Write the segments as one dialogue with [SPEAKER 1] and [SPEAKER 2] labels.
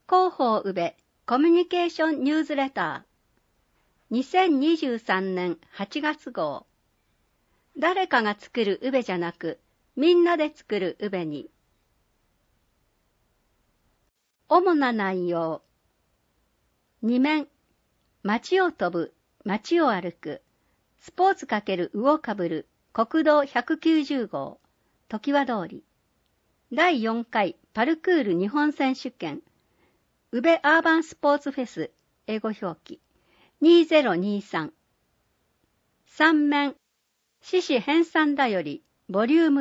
[SPEAKER 1] 広報宇部コミュニケーションニュースレター2023年8月号。誰かが作る宇部じゃなく、みんなで作る宇部に。主な内容。2面、街を飛ぶ、街を歩く、スポーツ×魚をかぶる、国道190号、常盤通り。第4回パルクール日本選手権、宇部アーバンスポーツフェス、英語表記、2023。3面、獅子編纂だより、ボリューム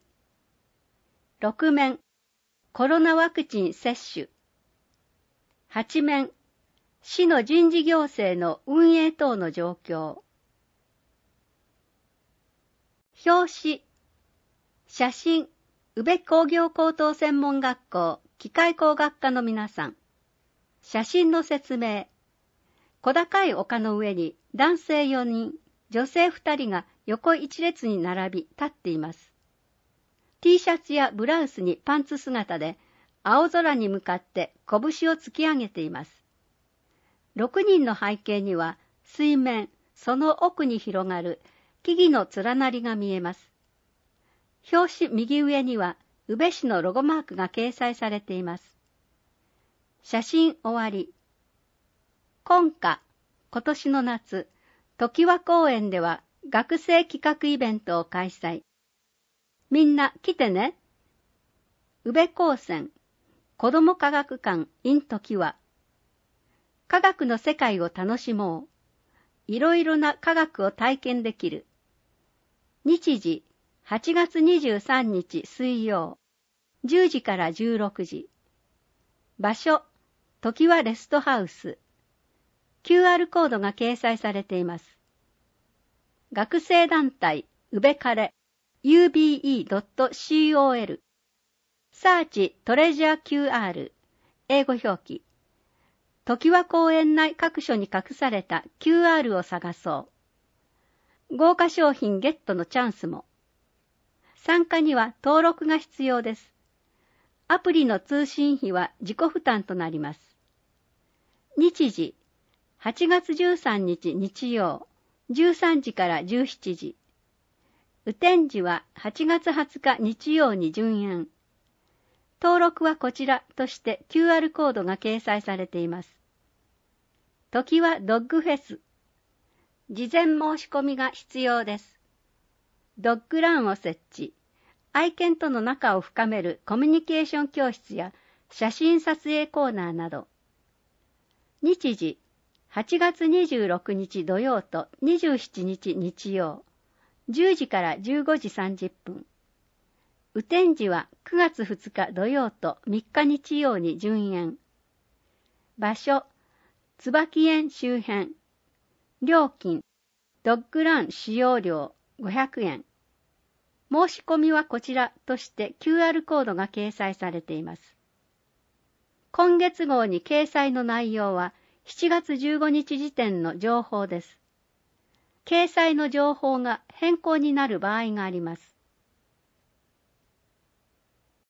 [SPEAKER 1] 1。6面、コロナワクチン接種。8面、市の人事行政の運営等の状況。表紙、写真、宇部工業高等専門学校機械工学科の皆さん。写真の説明。小高い丘の上に男性4人、女性2人が横一列に並び立っています。T シャツやブラウスにパンツ姿で青空に向かって拳を突き上げています。6人の背景には水面、その奥に広がる木々の連なりが見えます。表紙右上には宇部市のロゴマークが掲載されています。写真終わり。今年の夏、常盤公園では学生企画イベントを開催。みんな来てね。宇部高専、子ども科学館 in 常盤。科学の世界を楽しもう。いろいろな科学を体験できる。日時、8月23日水曜、10時から16時。場所、常盤レストハウス。QR コードが掲載されています。学生団体、宇部カレ、ube.col。サーチトレジャー QR、英語表記。常盤公園内各所に隠された QR を探そう。豪華商品ゲットのチャンスも。参加には登録が必要です。アプリの通信費は自己負担となります。日時、8月13日日曜、13時から17時。雨天時は8月20日日曜に順延。登録はこちらとして QR コードが掲載されています。常盤ドッグフェス。事前申し込みが必要です。ドッグランを設置。愛犬との仲を深めるコミュニケーション教室や写真撮影コーナーなど。日時、8月26日土曜と27日日曜、10時から15時30分。雨天時は9月2日土曜と3日日曜に順延。場所、椿園周辺。料金、ドッグラン使用料500円。申し込みはこちらとして QR コードが掲載されています。今月号に掲載の内容は7月15日時点の情報です。掲載の情報が変更になる場合があります。